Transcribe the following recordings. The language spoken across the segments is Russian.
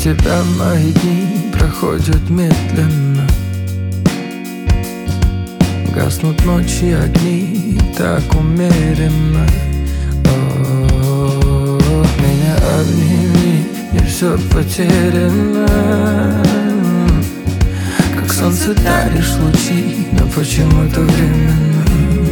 тебя мои дни проходят медленно. Гаснут ночи огни так умеренно. Меня обними, не все потеряно. Как солнце даришь лучи, но почему-то временно.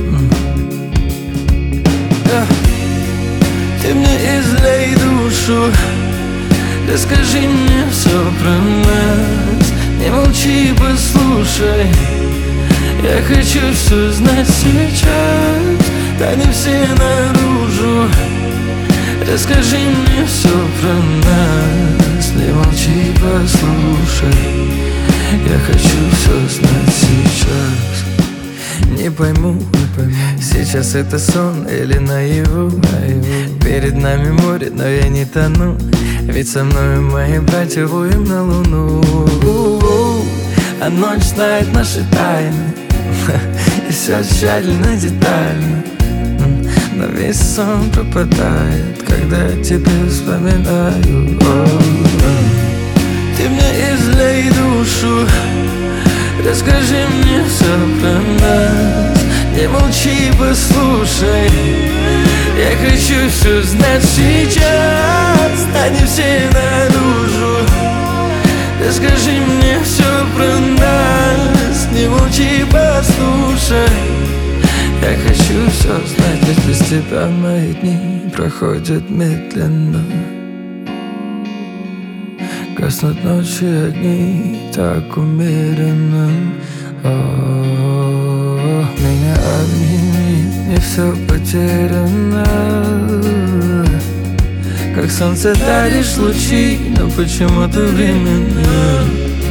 Ты мне излей душу, расскажи мне все про нас. Не молчи, послушай, я хочу все знать сейчас. Тайны все наружу, расскажи мне все про нас. Не молчи, послушай, я хочу все знать сейчас. Не пойму, сейчас это сон или наяву. Перед нами море, но я не тону. Ведь со мной мои братья воем на луну. А ночь знает наши тайны, и все тщательно, детально. Но весь сон пропадает, когда я тебя вспоминаю. Ты мне излей душу, расскажи мне все про нас. Не молчи, послушай, я хочу все знать сейчас. Тайны все наружу, расскажи мне все про нас. Не молчи, послушай, я хочу все знать. Ведь без тебя мои дни проходят медленно. Гаснут ночи огни так умеренно. Меня обними, не все потеряно. Как солнце даришь лучи, но почему-то временно.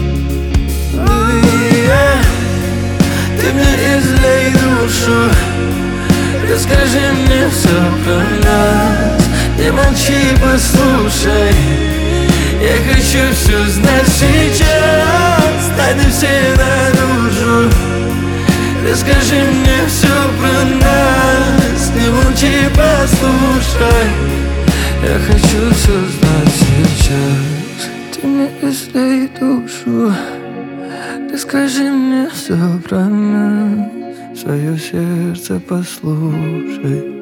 Ты мне излей душу, расскажи мне все про нас. Не молчи, послушай, я хочу все знать сейчас. Тайны все наружу, расскажи мне все про нас. Не молчи, послушай, я хочу все знать сейчас. Ты мне излей душу, расскажи мне все про нас. Свое сердце послушай.